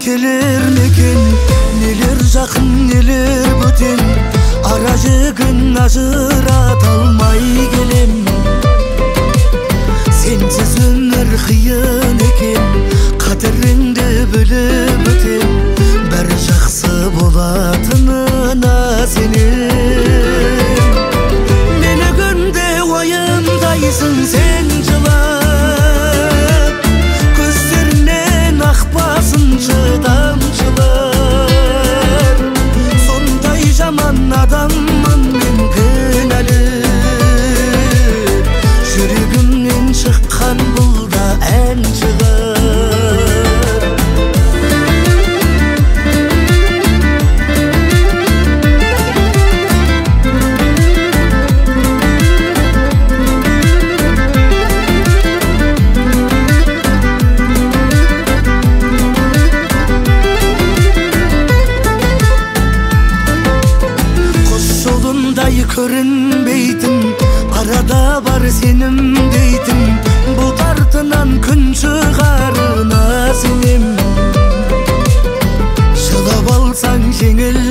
келер мекен, нелер жақын нелер бөтен, ара жігін ажырата алмай келем. Сенсіз өмір қиын екен, қадіріңді біліп өтем, бәрі жақсы болатынына сенем. Мені күнде уайымдайсың сен жылап, көздерінен ақпасыншы тамшылар. Сондай жаман адаммын мен кінәлі, жүрегімнен шыққан бұл да ән шығар. Көрінбейтін арада бар сенім дейтін, бұлт артынан күн шығарына сенем. Жылап алсаң жеңіл